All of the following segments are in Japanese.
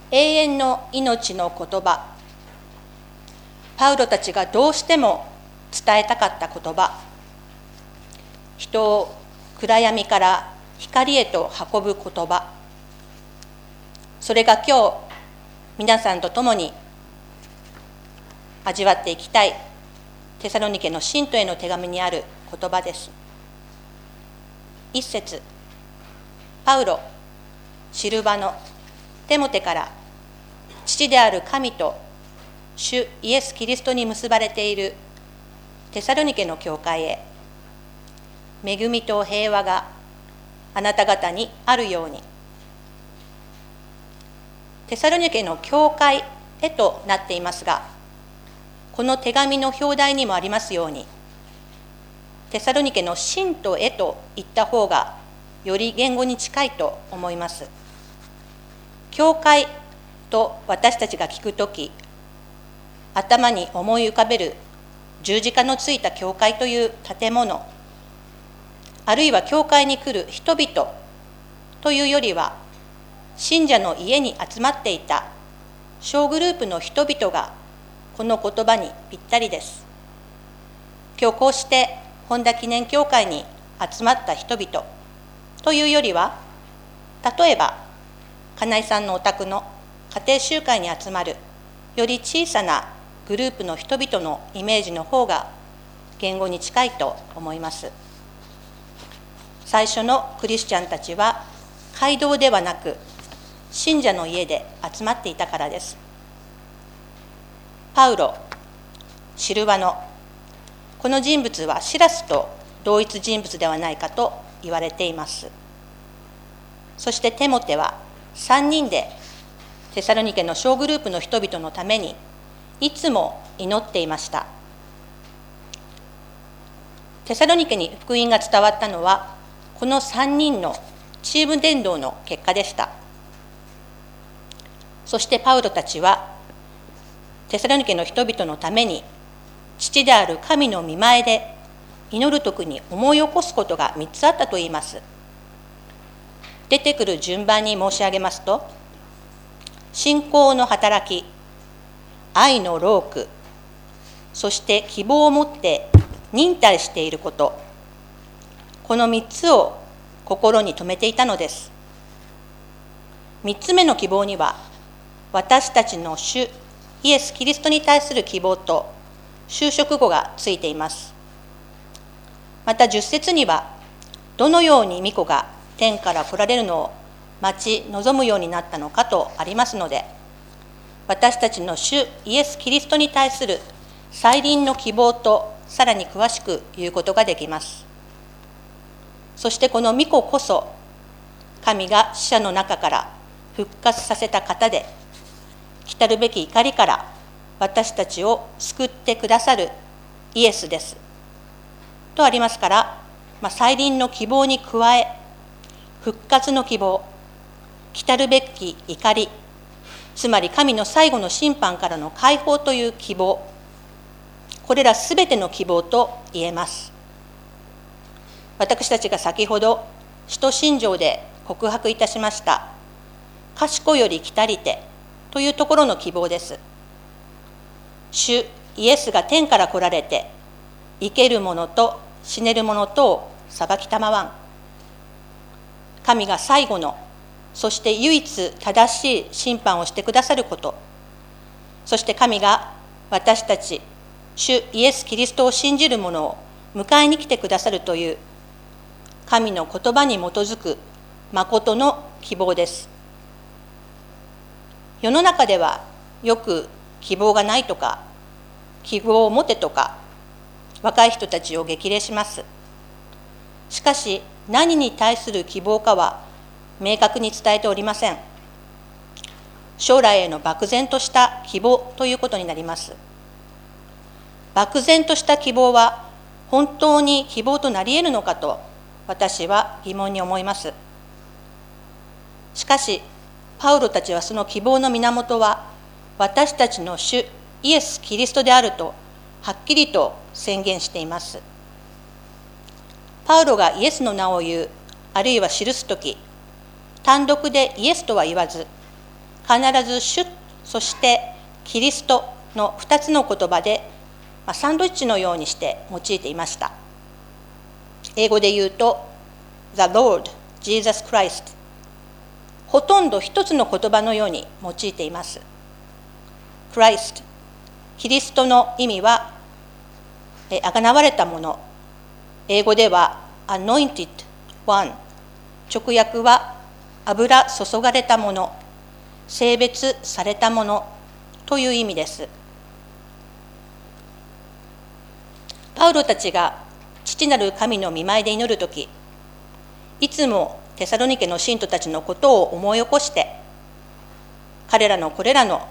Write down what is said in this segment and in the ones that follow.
永遠の命の言葉、パウロたちがどうしても伝えたかった言葉、人を暗闇から光へと運ぶ言葉、それが今日皆さんと共に味わっていきたいテサロニケの信徒への手紙にある言葉です。一節、パウロ、シルバノ、テモテから父である神と主イエス・キリストに結ばれているテサロニケの教会へ、恵みと平和があなた方にあるように。テサロニケの教会へとなっていますが、この手紙の表題にもありますように、テサロニケの信徒へと言った方がより言語に近いと思います。教会と私たちが聞くとき、頭に思い浮かべる十字架のついた教会という建物、あるいは教会に来る人々というよりは、信者の家に集まっていた小グループの人々がこの言葉にぴったりです。今日こうして本田記念教会に集まった人々というよりは、例えば金井さんのお宅の家庭集会に集まるより小さなグループの人々のイメージの方が言語に近いと思います。最初のクリスチャンたちは街道ではなく信者の家で集まっていたからです。パウロ、シルバノ、この人物はシラスと同一人物ではないかと言われています。そしてテモテは3人でテサロニケの小グループの人々のためにいつも祈っていました。テサロニケに福音が伝わったのはこの3人のチーム伝道の結果でした。そしてパウロたちはテサロニケの人々のために父である神の御前で祈るときに思い起こすことが3つあったといいます。出てくる順番に申し上げますと、信仰の働き、愛の労苦、そして希望を持って忍耐していること、この3つを心に留めていたのです。3つ目の希望には、私たちの主イエス・キリストに対する希望と修飾語がついています。また10節には、どのように御子が天から来られるのを待ち望むようになったのかとありますので、私たちの主イエス・キリストに対する再臨の希望とさらに詳しく言うことができます。そしてこの御子こそ、神が死者の中から復活させた方で、来たるべき怒りから私たちを救ってくださるイエスです。とありますから、再臨の希望に加え、復活の希望、来たるべき怒り、つまり神の最後の審判からの解放という希望、これらすべての希望と言えます。私たちが先ほど使徒信条で告白いたしました賢より来たりてというところの希望です。主イエスが天から来られて、生ける者と死ねる者とを裁きたまわん。神が最後の、そして唯一正しい審判をしてくださること、そして神が私たち主イエス・キリストを信じる者を迎えに来てくださるという神の言葉に基づく誠の希望です。世の中ではよく希望がないとか、希望を持てとか、若い人たちを激励します。しかし何に対する希望かは明確に伝えておりません。将来への漠然とした希望ということになります。漠然とした希望は本当に希望となり得るのかと私は疑問に思います。しかしパウロたちはその希望の源は私たちの主イエス・キリストであるとはっきりと宣言しています。パウロがイエスの名を言う、あるいは記すとき、単独でイエスとは言わず、 必ず主、そしてキリストの2つの言葉でサンドイッチのようにして用いていました。英語で言うと The Lord Jesus Christ、 ほとんど一つの言葉のように用いています。 Christ、 キリストの意味はあがなわれたもの、英語では Anointed One、 直訳は油注がれたもの、聖別されたものという意味です。パウロたちが父なる神の御前で祈るとき、いつもテサロニケの信徒たちのことを思い起こして、彼らのこれらの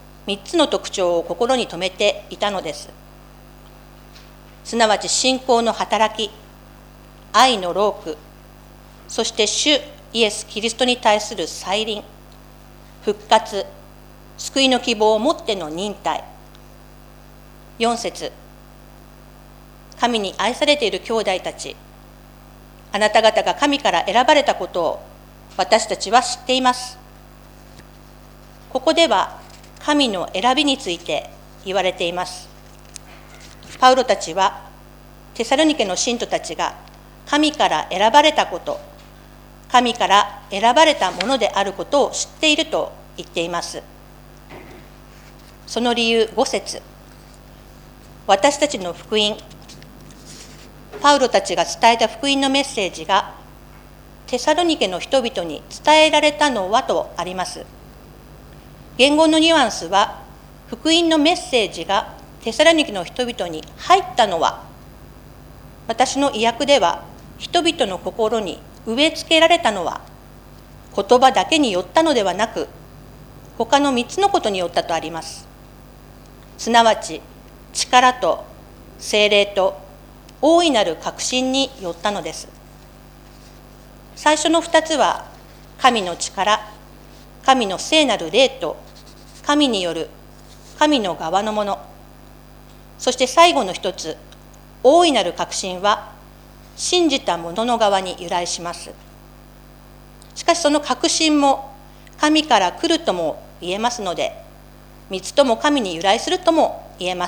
3つの特徴を心に留めていたのです。すなわち信仰の働き、愛の労苦、そして主イエス・キリストに対する再臨、復活、救いの希望をもっての忍耐。4節、神に愛されている兄弟たち、あなた方が神から選ばれたことを私たちは知っています。ここでは神の選びについて言われています。パウロたちはテサロニケの信徒たちが神から選ばれたこと、神から選ばれたものであることを知っていると言っています。その理由、5節、私たちの福音、パウロたちが伝えた福音のメッセージがテサロニケの人々に伝えられたのはとあります。言語のニュアンスは、福音のメッセージがテサロニケの人々に入ったのは、私の意訳では人々の心に植え付けられたのは言葉だけによったのではなく、他の3つのことによったとあります。すなわち力と聖霊と大いなる確信によったのです。最初の2つは神の力、神の聖なる霊と神による神の側のもの。そして最後の1つ、大いなる確信は信じた者の側に由来します。しかしその確信も神から来るとも言えますので、3つとも神に由来するとも言えます。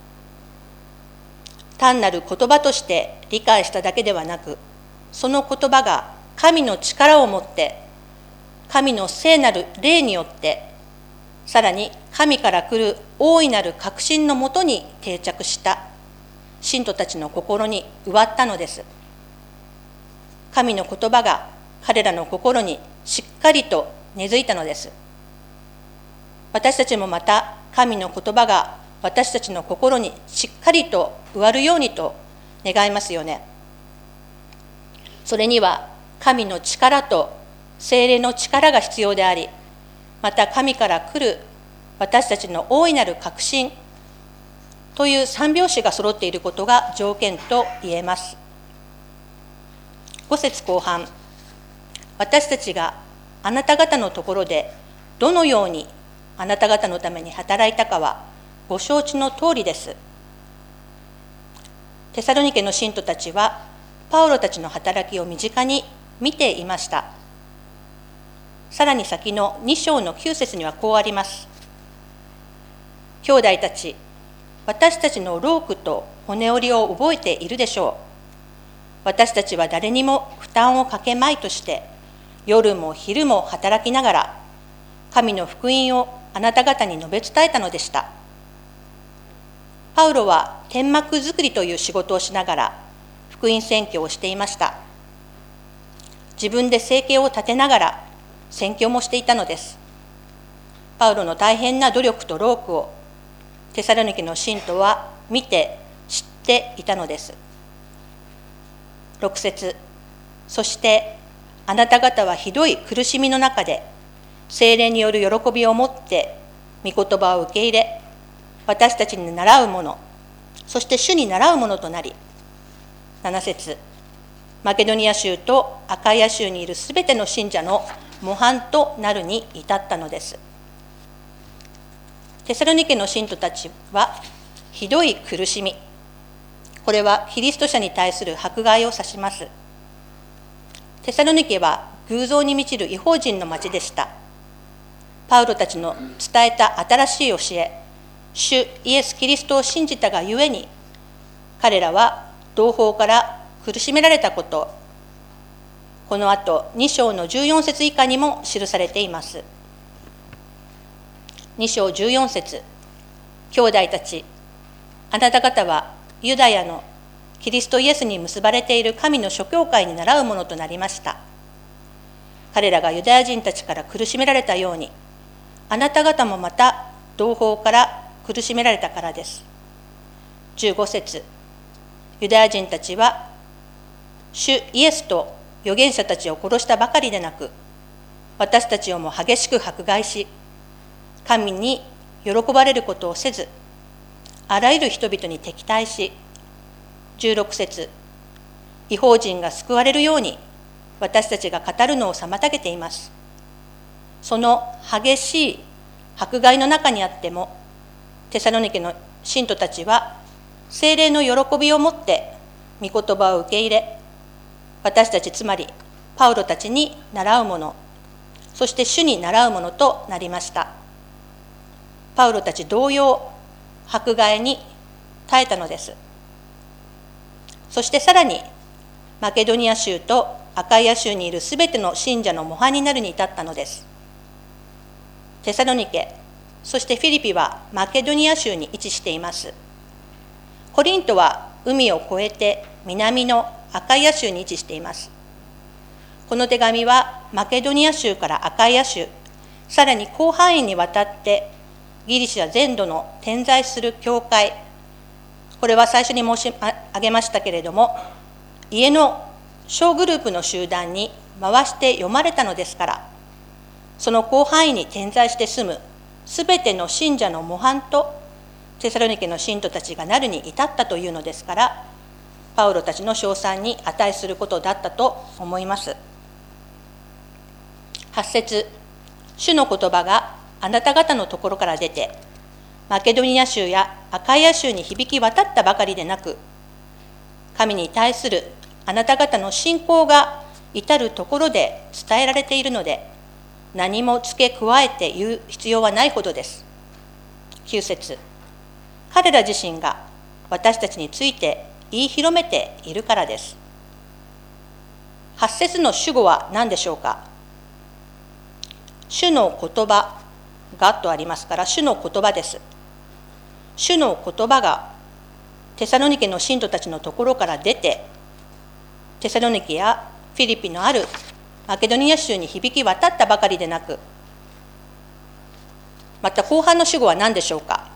単なる言葉として理解しただけではなく、その言葉が神の力をもって、神の聖なる霊によって、さらに神から来る大いなる確信のもとに定着した信徒たちの心に植わったのです。神の言葉が彼らの心にしっかりと根付いたのです。私たちもまた神の言葉が私たちの心にしっかりと植わるようにと願いますよね。それには神の力と聖霊の力が必要であり、また神から来る私たちの大いなる確信という三拍子が揃っていることが条件と言えます。5節後半、私たちがあなた方のところでどのようにあなた方のために働いたかはご承知の通りです。テサロニケの信徒たちはパウロたちの働きを身近に見ていました。さらに先の2章の9節にはこうあります。兄弟たち、私たちの労苦と骨折りを覚えているでしょう。私たちは誰にも負担をかけまいとして、夜も昼も働きながら、神の福音をあなた方に述べ伝えたのでした。パウロは天幕作りという仕事をしながら福音宣教をしていました。自分で生計を立てながら宣教もしていたのです。パウロの大変な努力と労苦をテサロニケの信徒は見て知っていたのです。6節、そしてあなた方はひどい苦しみの中で聖霊による喜びを持って御言葉を受け入れ、私たちに習うもの、そして主に習うものとなり、7節、マケドニア州とアカイア州にいるすべての信者の模範となるに至ったのです。テサロニケの信徒たちはひどい苦しみ、これはキリスト者に対する迫害を指します。テサロニケは偶像に満ちる異邦人の町でした。 パウロたちの伝えた新しい教え、主イエス・キリストを信じたがゆえに、彼らは同胞から苦しめられたこと、この後2章の14節以下にも記されています。2章14節、兄弟たち、あなた方はユダヤのキリストイエスに結ばれている神の諸教会に倣うものとなりました。彼らがユダヤ人たちから苦しめられたように、あなた方もまた同胞から苦しめられたからです。15節、ユダヤ人たちは主イエスと預言者たちを殺したばかりでなく、私たちをも激しく迫害し、神に喜ばれることをせず、あらゆる人々に敵対し、16節、異邦人が救われるように私たちが語るのを妨げています。その激しい迫害の中にあっても、テサロニケの信徒たちは聖霊の喜びをもって御言葉を受け入れ、私たちつまりパウロたちに習うもの、そして主に習うものとなりました。パウロたち同様、迫害に耐えたのです。そしてさらにマケドニア州とアカイア州にいるすべての信者の模範になるに至ったのです。テサロニケ、そしてフィリピはマケドニア州に位置しています。コリントは海を越えて南のアカイア州に位置しています。この手紙はマケドニア州からアカイア州、さらに広範囲にわたってギリシャ全土の点在する教会、これは最初に申し上げましたけれども、家の小グループの集団に回して読まれたのですから、その広範囲に点在して住むすべての信者の模範とテサロニケの信徒たちがなるに至ったというのですから、パウロたちの称賛に値することだったと思います。8節、主の言葉があなた方のところから出て、マケドニア州やアカイア州に響き渡ったばかりでなく、神に対するあなた方の信仰が至るところで伝えられているので、何も付け加えて言う必要はないほどです。9節、彼ら自身が私たちについて言い広めているからです。8節の主語は何でしょうか。主の言葉がとありますから、主の言葉です。主の言葉がテサロニケの信徒たちのところから出て、テサロニケやフィリピのあるマケドニア州に響き渡ったばかりでなく、また後半の主語は何でしょうか。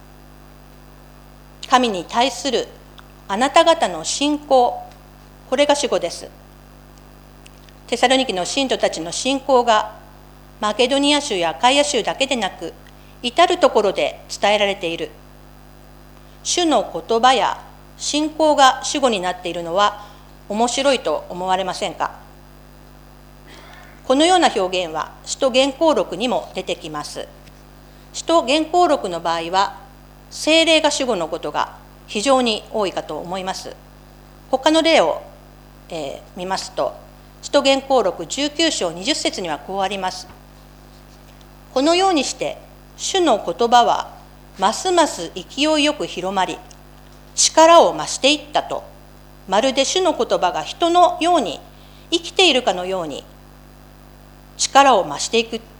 神に対するあなた方の信仰、これが主語です。テサロニケの信徒たちの信仰がマケドニア州やアカイア州だけでなく、至るところで伝えられている。主の言葉や信仰が主語になっているのは面白いと思われませんか。このような表現は使徒言行録にも出てきます。使徒言行録の場合は聖霊が主語のことが非常に多いかと思います。他の例を、見ますと、使徒言行録19章20節にはこうあります。このようにして主の言葉はますます勢いよく広まり、力を増していったと、まるで主の言葉が人のように生きているかのように力を増していく。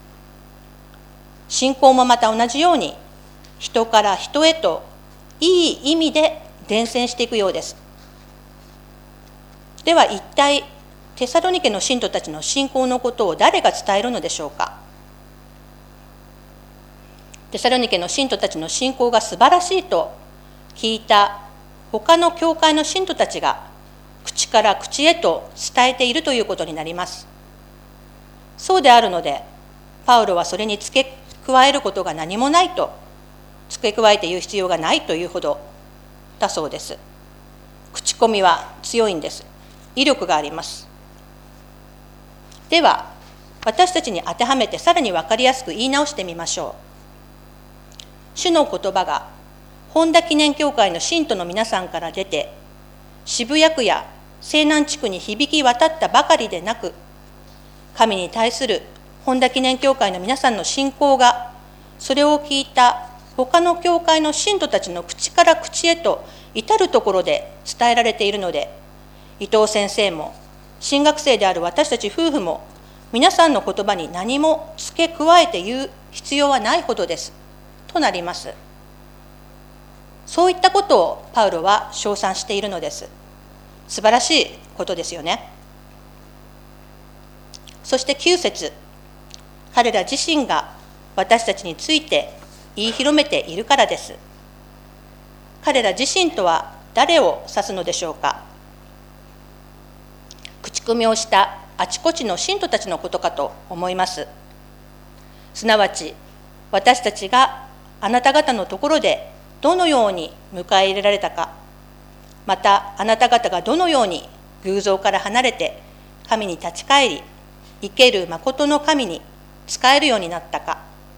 信仰もまた同じように人から人へといい意味で伝染していくようです。では一体テサロニケの信徒たちの信仰のことを誰が伝えるのでしょうか。テサロニケの信徒たちの信仰が素晴らしいと聞いた他の教会の信徒たちが口から口へと伝えているということになります。そうであるので、パウロはそれに付け加えることが何もないと、付け加えて言う必要がないというほどだそうです。口コミは強いんです。威力があります。では、私たちに当てはめてさらに分かりやすく言い直してみましょう。主の言葉が本田記念教会の信徒の皆さんから出て、渋谷区や西南地区に響き渡ったばかりでなく、神に対する本田記念教会の皆さんの信仰が、それを聞いた他の教会の信徒たちの口から口へと至るところで伝えられているので、伊藤先生も神学生である私たち夫婦も皆さんの言葉に何も付け加えて言う必要はないほどですとなります。そういったことをパウロは称賛しているのです。素晴らしいことですよね。そして9節、彼ら自身が私たちについて言い広めているからです。彼ら自身とは誰を指すのでしょうか。口コミをしたあちこちの信徒たちのことかと思います。すなわち、私たちがあなた方のところでどのように迎え入れられたか、またあなた方がどのように偶像から離れて神に立ち返り、生ける誠の神に仕えるようになったか。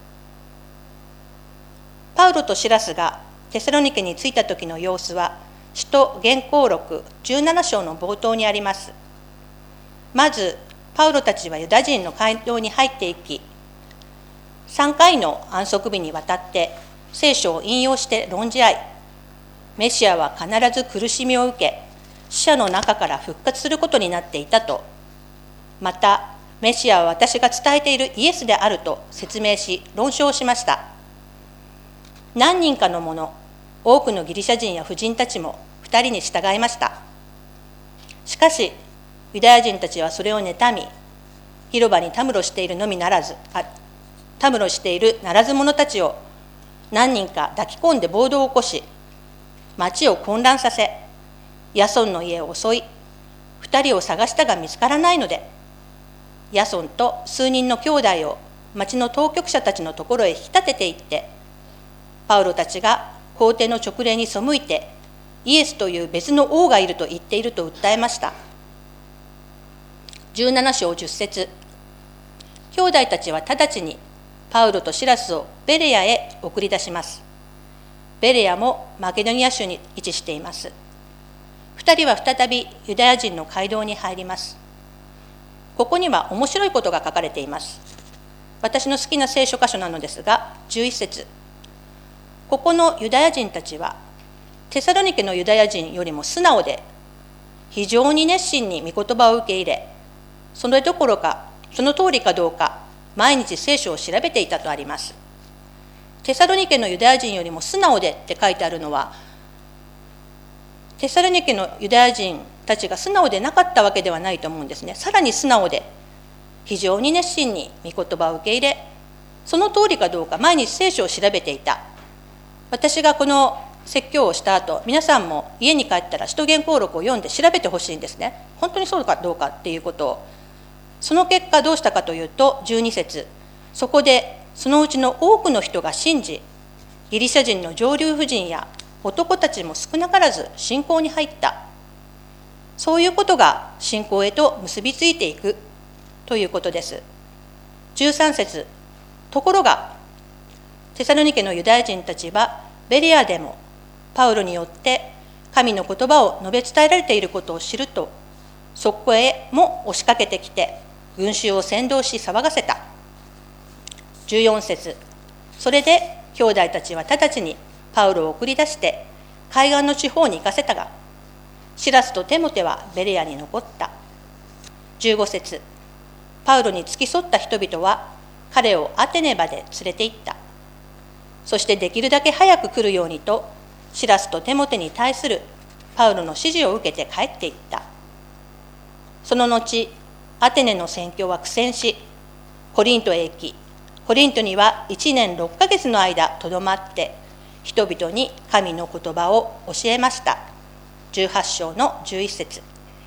パウロとシラスがテサロニケに着いた時の様子は、使徒言行録17章の冒頭にあります。まず、パウロたちはユダ人の街道に入っていき、3回の安息日にわたって聖書を引用して論じ合い、メシアは必ず苦しみを受け、死者の中から復活することになっていたと、また、メシアは私が伝えているイエスであると説明し、論証しました。何人かの者、多くのギリシャ人や婦人たちも2人に従いました。しかし、ユダヤ人たちはそれを妬み、広場にたむろしているならず者たちを何人か抱き込んで暴動を起こし、町を混乱させ、ヤソンの家を襲い、2人を探したが見つからないので、ヤソンと数人の兄弟を町の当局者たちのところへ引き立てていって、パウロたちが皇帝の勅令に背いて、イエスという別の王がいると言っていると訴えました。17章10節、兄弟たちは直ちにパウロとシラスをベレアへ送り出します。ベレアもマケドニア州に位置しています。2人は再びユダヤ人の街道に入ります。ここには面白いことが書かれています。私の好きな聖書箇所なのですが、11節、ここのユダヤ人たちはテサロニケのユダヤ人よりも素直で、非常に熱心に御言葉を受け入れ、その通りかどうか毎日聖書を調べていたとあります。テサロニケのユダヤ人よりも素直でって書いてあるのは、テサロニケのユダヤ人たちが素直でなかったわけではないと思うんですね。さらに素直で、非常に熱心に御言葉を受け入れ、その通りかどうか毎日聖書を調べていた。私がこの説教をした後、皆さんも家に帰ったら使徒言行録を読んで調べてほしいんですね。本当にそうかどうかっていうことを。その結果どうしたかというと、12節、そこでそのうちの多くの人が信じ、ギリシャ人の上流婦人や男たちも少なからず信仰に入った。そういうことが信仰へと結びついていくということです。13節、ところがテサロニケのユダヤ人たちはベレアでもパウロによって神の言葉を述べ伝えられていることを知ると、そこへも押しかけてきて群衆を扇動し騒がせた。14節、それで兄弟たちは直ちにパウロを送り出して海岸の地方に行かせたが、シラスとテモテはベレアに残った。15節、パウロに付き添った人々は彼をアテネまで連れて行った。そしてできるだけ早く来るようにと、シラスとテモテに対するパウロの指示を受けて帰っていった。その後、アテネの宣教は苦戦し、コリントへ行き、コリントには1年6ヶ月の間とどまって、人々に神の言葉を教えました。18章の11節。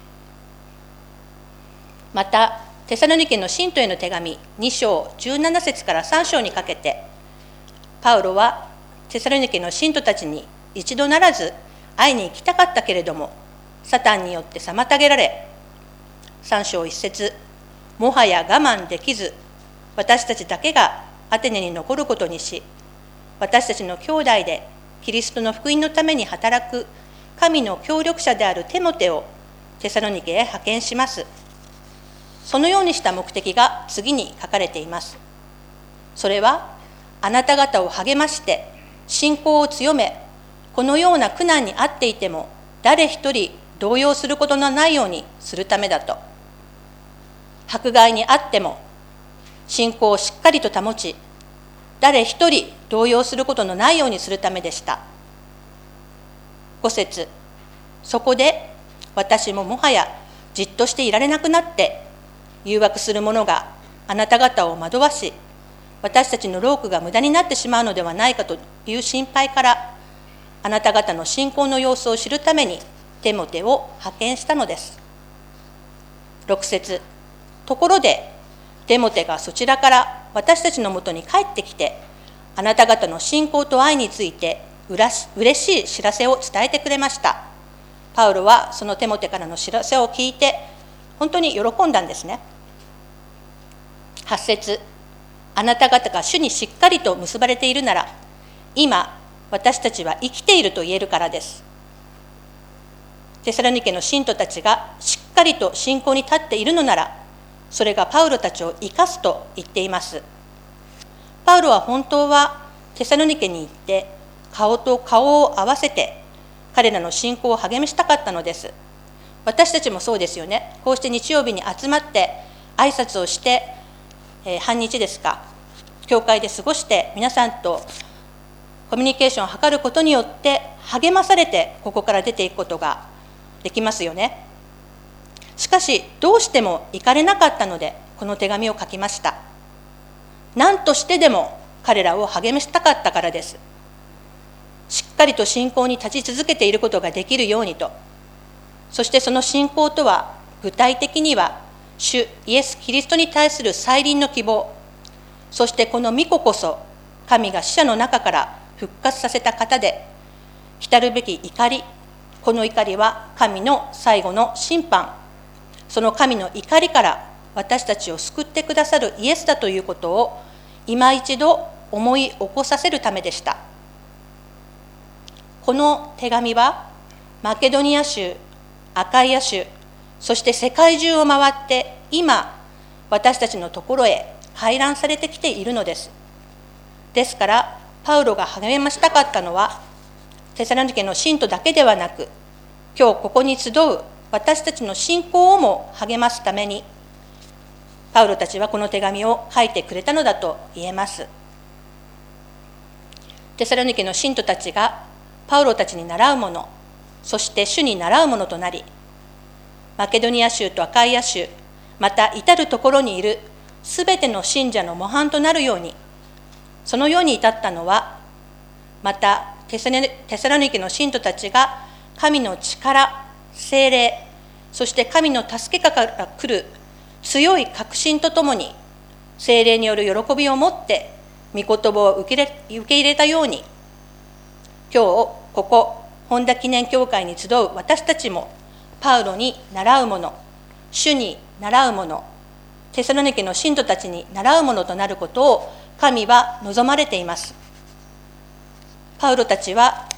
また、テサロニケの信徒への手紙2章17節から3章にかけて、パウロはテサロニケの信徒たちに一度ならず会いに行きたかったけれども、サタンによって妨げられ、3章1節、もはや我慢できず、私たちだけがアテネに残ることにし、私たちの兄弟でキリストの福音のために働く神の協力者であるテモテをテサロニケへ派遣します。 そのようにした目的が次に書かれています。それは、あなた方を励まして信仰を強め、このような苦難にあっていても誰一人動揺することのないようにするためだと。迫害にあっても信仰をしっかりと保ち、誰一人動揺することのないようにするためでした。5節、そこで私ももはやじっとしていられなくなって、誘惑する者があなた方を惑わし、私たちの労苦が無駄になってしまうのではないかという心配から、あなた方の信仰の様子を知るためにテモテを派遣したのです。6節、ところでテモテがそちらから私たちのもとに帰ってきて、あなた方の信仰と愛について嬉しい知らせを伝えてくれました。パウロはそのテモテからの知らせを聞いて本当に喜んだんですね。8節、あなた方が主にしっかりと結ばれているなら、今私たちは生きていると言えるからです。テサロニケの信徒たちがしっかりと信仰に立っているのなら、それがパウロたちを生かすと言っています。パウロは本当はテサロニケに行って顔と顔を合わせて彼らの信仰を励ましたかったのです。私たちもそうですよね。こうして日曜日に集まって挨拶をして、半日ですか、教会で過ごして皆さんとコミュニケーションを図ることによって励まされてここから出ていくことができますよね。しかしどうしても行かれなかったのでこの手紙を書きました。何としてでも彼らを励ましたかったからです。しっかりと信仰に立ち続けていることができるようにと。そしてその信仰とは具体的には主イエス・キリストに対する再臨の希望、そしてこの御子こそ神が死者の中から復活させた方で、来るべき怒り、この怒りは神の最後の審判、その神の怒りから私たちを救ってくださるイエスだということを今一度思い起こさせるためでした。この手紙はマケドニア州、アカイア州、そして世界中を回って今私たちのところへ回覧されてきているのです。ですからパウロが励ましたかったのはテサロニケの信徒だけではなく、今日ここに集う私たちの信仰をも励ますためにパウロたちはこの手紙を書いてくれたのだと言えます。テサロニケの信徒たちがパウロたちに習うもの、そして主に習うものとなり、マケドニア州とアカイア州、また至るところにいるすべての信者の模範となるように、そのように至ったのは、またテサロニケの信徒たちが神の力、聖霊、そして神の助けから来る強い確信とともに、聖霊による喜びを持って御言葉を受け入れたように、今日ここ本田記念教会に集う私たちもパウロに習うもの、主に習うもの、テサロニケの信徒たちに習うものとなることを神は望まれています。パウロたち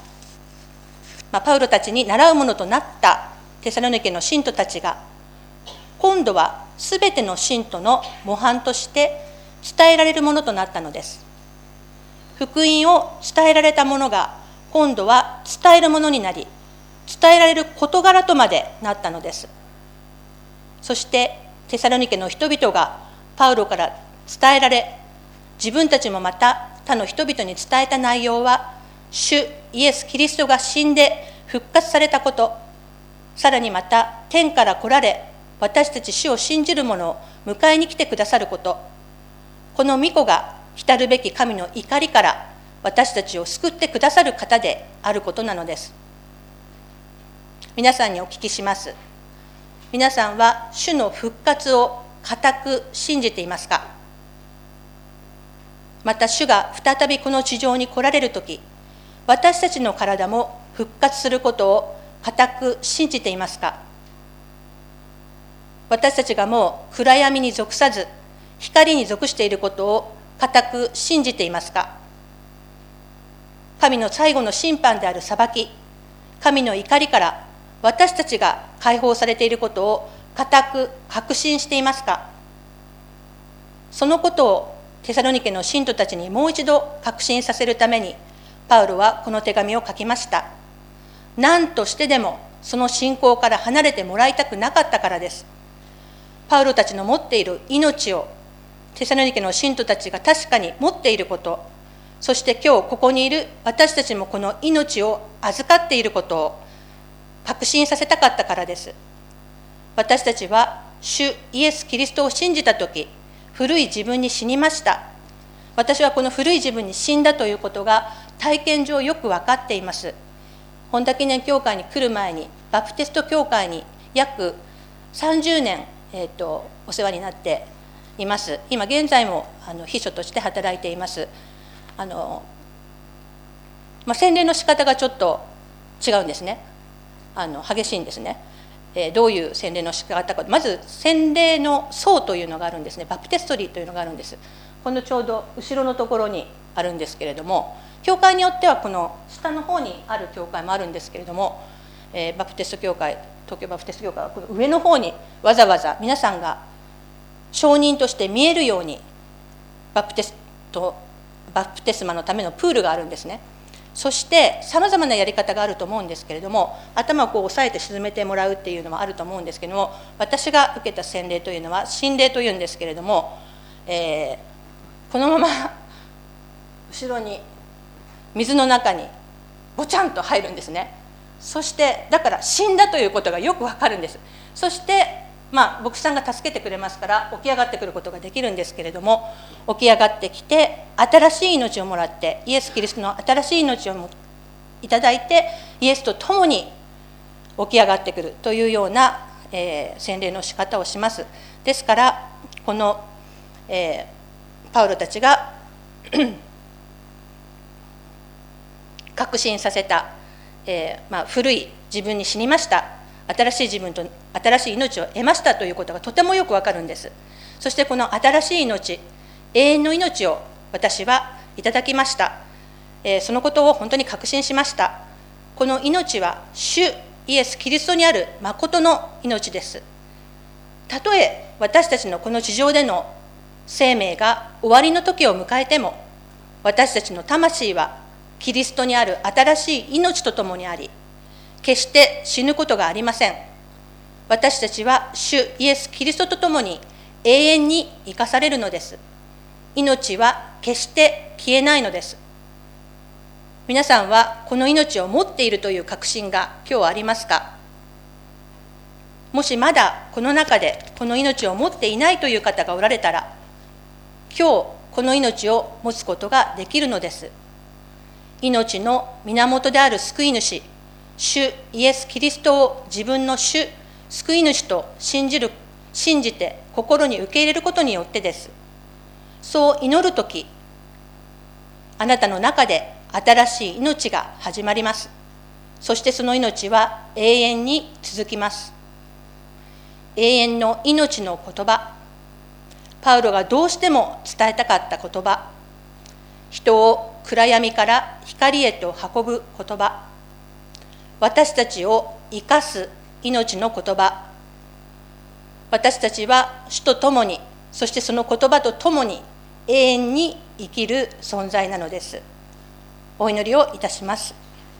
に習うものとなったテサロニケの信徒たちが、今度はすべての信徒の模範として伝えられるものとなったのです。福音を伝えられたものが今度は伝えるものになり、伝えられる事柄とまでなったのです。そしてテサロニケの人々がパウロから伝えられ、自分たちもまた他の人々に伝えた内容は、主イエス・キリストが死んで復活されたこと、さらにまた天から来られ、私たち主を信じる者を迎えに来てくださること、この御子が来るべき神の怒りから私たちを救ってくださる方であることなのです。皆さんにお聞きします。皆さんは主の復活を固く信じていますか？また主が再びこの地上に来られるとき、私たちの体も復活することを固く信じていますか？私たちがもう暗闇に属さず光に属していることを固く信じていますか？神の最後の審判である裁き、神の怒りから私たちが解放されていることを固く確信していますか？そのことをテサロニケの信徒たちにもう一度確信させるために、パウロはこの手紙を書きました。何としてでもその信仰から離れてもらいたくなかったからです。パウロたちの持っている命を、テサロニケの信徒たちが確かに持っていること、そして今日ここにいる私たちもこの命を預かっていることを確信させたかったからです。私たちは主イエス・キリストを信じたとき、古い自分に死にました。私はこの古い自分に死んだということが体験上よく分かっています。本田記念教会に来る前に、バプテスト教会に約30年、お世話になっています。今現在も秘書として働いています。洗礼の仕方がちょっと違うんですね。激しいんですね。どういう洗礼の仕方か、まず洗礼の層というのがあるんですね。バプテストリーというのがあるんです。このちょうど後ろのところにあるんですけれども、教会によってはこの下の方にある教会もあるんですけれども、バプテスト教会、東京バプテスト教会はこの上の方にわざわざ皆さんが証人として見えるようにバプテスマのためのプールがあるんですね。そしてさまざまなやり方があると思うんですけれども、頭をこう押さえて沈めてもらうっていうのもあると思うんですけれども、私が受けた洗礼というのは浸礼というんですけれども、このまま後ろに水の中にぼちゃんと入るんですね。そしてだから死んだということがよくわかるんです。そして牧師さんが助けてくれますから起き上がってくることができるんですけれども、起き上がってきて新しい命をもらって、イエス・キリストの新しい命をいただいて、イエスと共に起き上がってくるというような、洗礼の仕方をします。ですからこの、パウロたちが確信させた、古い自分に死にました、新しい自分と新しい命を得ましたということがとてもよくわかるんです。そしてこの新しい命、永遠の命を私はいただきました。そのことを本当に確信しました。この命は主イエス・キリストにある誠の命です。たとえ私たちのこの地上での生命が終わりの時を迎えても、私たちの魂はキリストにある新しい命とともにあり、決して死ぬことがありません。私たちは主イエス・キリストとともに永遠に生かされるのです。命は決して消えないのです。皆さんはこの命を持っているという確信が今日ありますか？もしまだこの中でこの命を持っていないという方がおられたら、今日この命を持つことができるのです。命の源である救い主、主イエス・キリストを自分の主、救い主と信じて心に受け入れることによってです。そう祈るとき、あなたの中で新しい命が始まります。そしてその命は永遠に続きます。永遠の命の言葉、パウロがどうしても伝えたかった言葉、人を暗闇から光へと運ぶ言葉、私たちを生かす命の言葉、私たちは主と共に、そしてその言葉と共に永遠に生きる存在なのです。お祈りをいたします。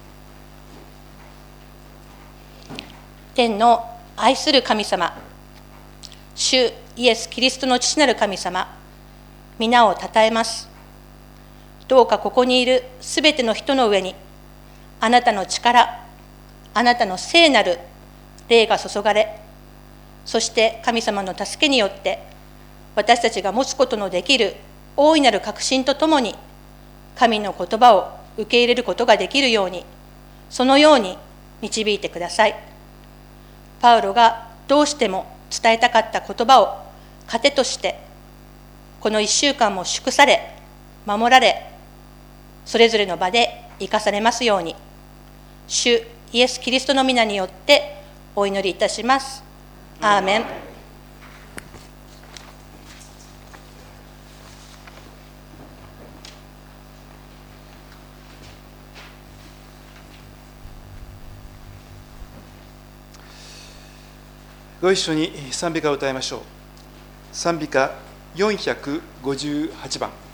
天の愛する神様、主イエス・キリストの父なる神様、皆をたたえます。どうかここにいるすべての人の上に、あなたの力、あなたの聖なる霊が注がれ、そして神様の助けによって、私たちが持つことのできる大いなる確信とともに、神の言葉を受け入れることができるように、そのように導いてください。パウロがどうしても伝えたかった言葉を糧として、この1週間も祝され、守られ、それぞれの場で生かされますように、主イエス・キリストの皆によってお祈りいたします。アーメン。 ご一緒に賛美歌を歌いましょう。賛美歌458番。